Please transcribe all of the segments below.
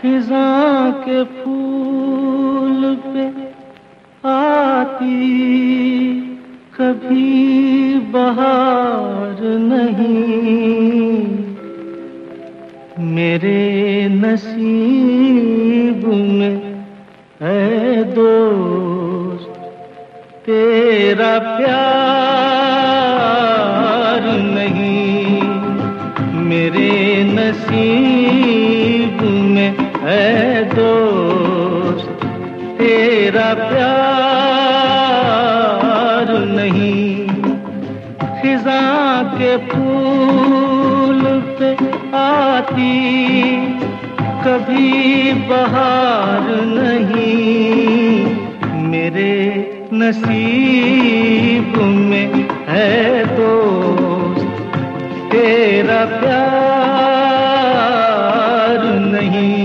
खिज़ां के फूल पे आती कभी बहार नहीं, मेरे नसीब में है दोस्त तेरा प्यार नहीं, मेरे नसीब में है दोस्त तेरा प्यार नहीं। खिज़ां के फूल पे आती कभी बहार नहीं, मेरे नसीब में है दोस्त तेरा प्यार नहीं।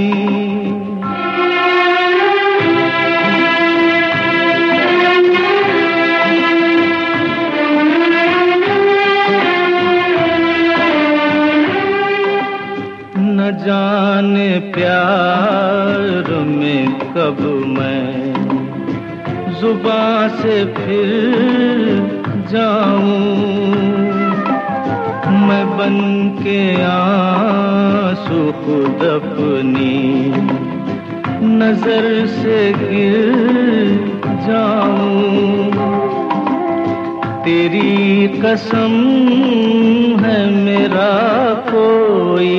न जाने प्यार में कब मैं जुबां से फिर जाऊं, मैं बन के आंसू खुद अपनी नजर से गिर जाऊं। तेरी कसम है मेरा कोई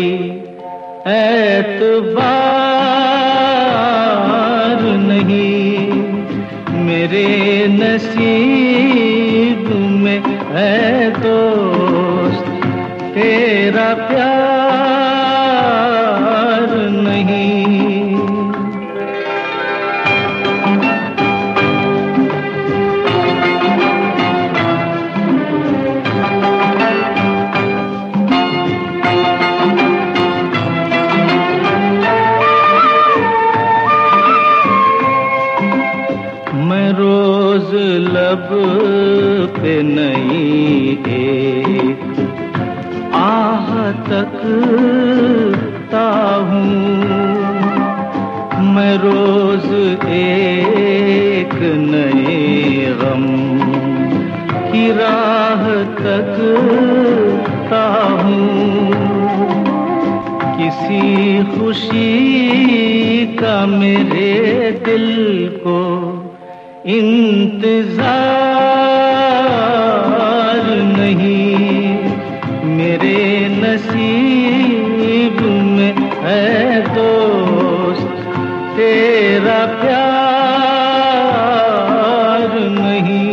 एतबार नहीं, मेरे नसीब में है दोस्त तेरा प्यार नहीं। मैं रोज लब पे नई एक आह तकता हूँ, मैं रोज एक नए गम की राह तकता हूँ। किसी खुशी का मेरे दिल को इंतजार नहीं, मेरे नसीब में है दोस्त तेरा प्यार नहीं।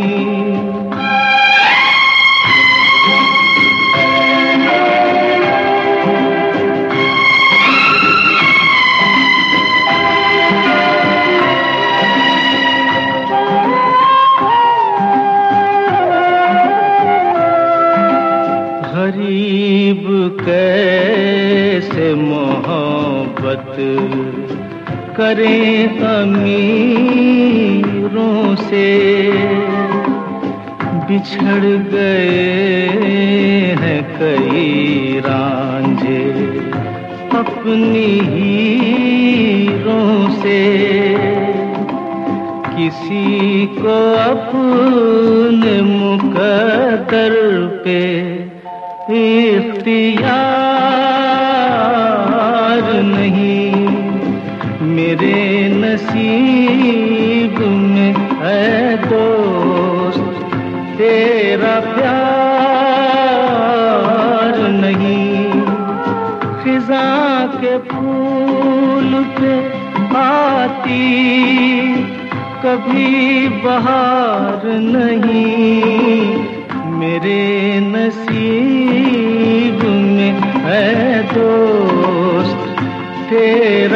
गरीब कैसे मोहब्बत करें अमीरों से, बिछड़ गए हैं कई रांझे अपनी हीरों से। किसी को अपने मुकद्दर पे इख्तियार नहीं, मेरे नसीब में है दोस्त तेरा प्यार नहीं। खिज़ां के फूल पे आती कभी बहार नहीं, मेरे नसीब में है दोस्त तेरा